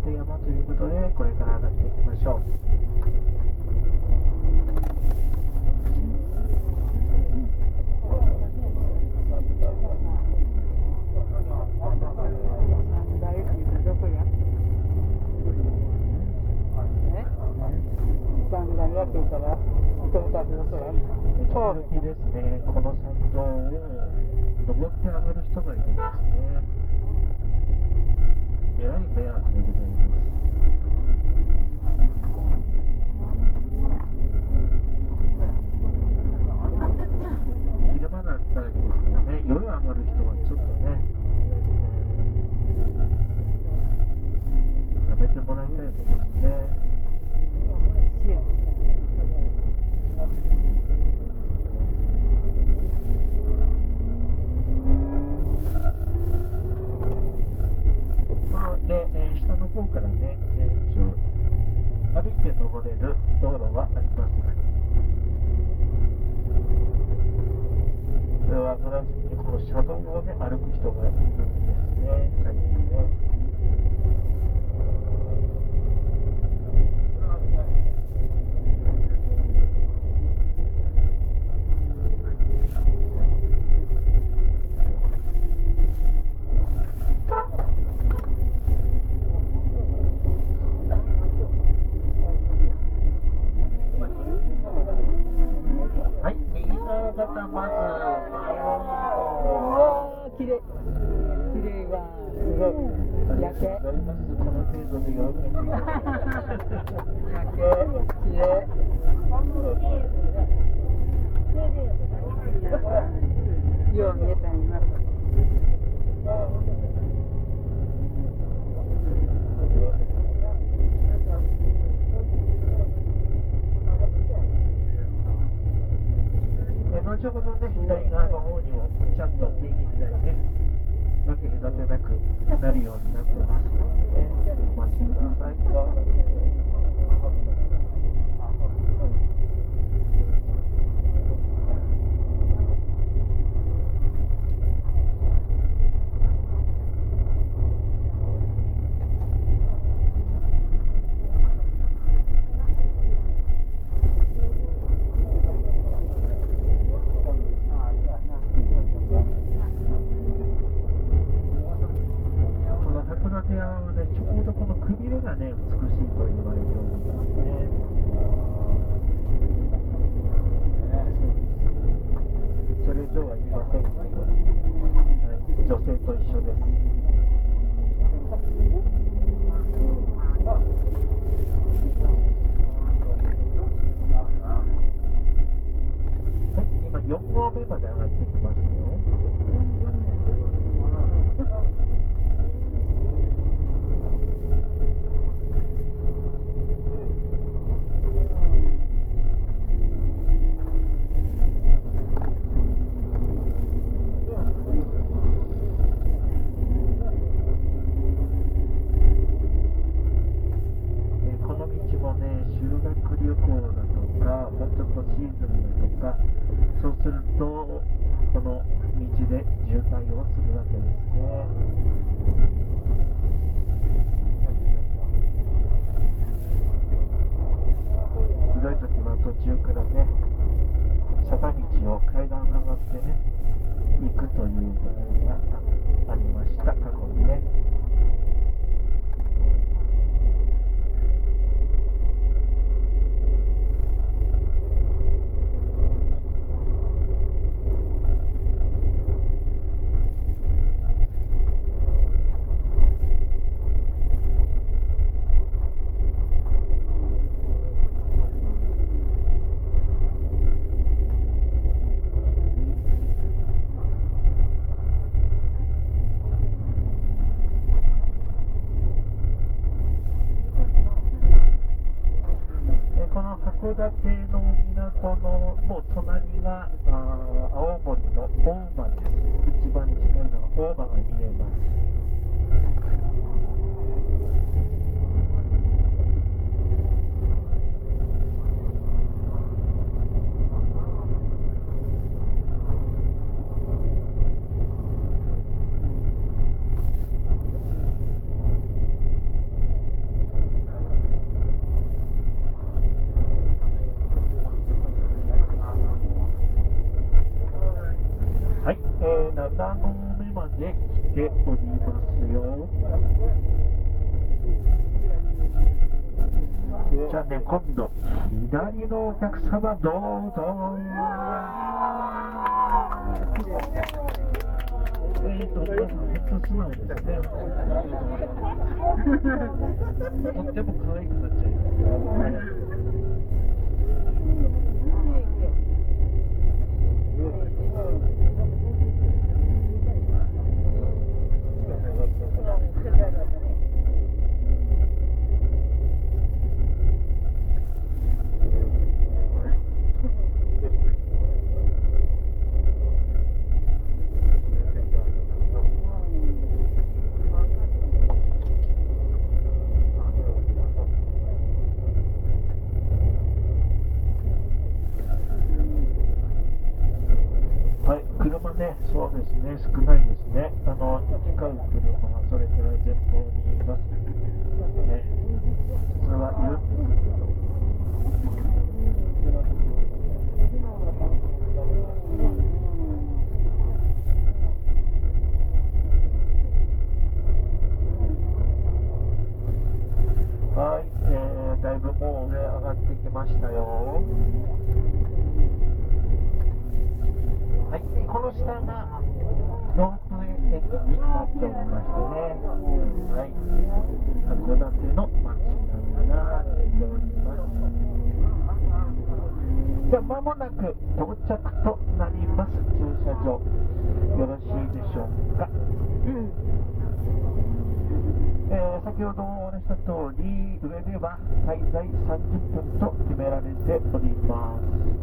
館山ということで、これから上がっていきましょう。時々ですね、この山道を登って上がる人がいるんですね。えらい迷惑でございます。昼間だったらいいですけどね、夜上がる人はちょっとね、やめてもらいたいと思いますね。下の方からね、一応歩いて登れる道路はあります。それはブラジルにこの車道をね、歩く人がいるんですね、最近ね。後ほどね、左側の方にもちゃんと右左ね、分け隔てなくなるようになってますのでね、お待ちください。函館の港のもう隣が青森の大間です。一番近いのは大間が見えます。 7合目まで来ておりますよ。じゃあね、今度左のお客様どうぞ。皆さん本当素直ですね。とっても可愛くなっちゃいます。はい、車ね、そうですね、少ないですね。行き交う車はそれから前方にいます。ね、普通はいるんですけど。はい、だいぶもう上上がってきましたよ。はい、この下がロープウェイ駅になっておりましてね、はい、函館の街並みが出ております。じゃあ間もなく到着となります。駐車場よろしいでしょうか。先ほどお話した通り、上では最大30分と決められております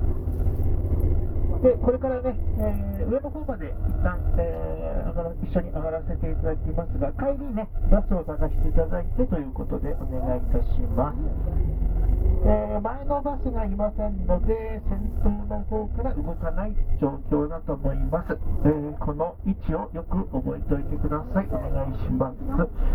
。で、これからね、上の方まで一旦、一緒に上がらせていただきますが、帰りにね、バスを探していただいてということでお願いいたします。前のバスがいませんので、先頭の方から動かない状況だと思います。この位置をよく覚えておいてください。お願いします。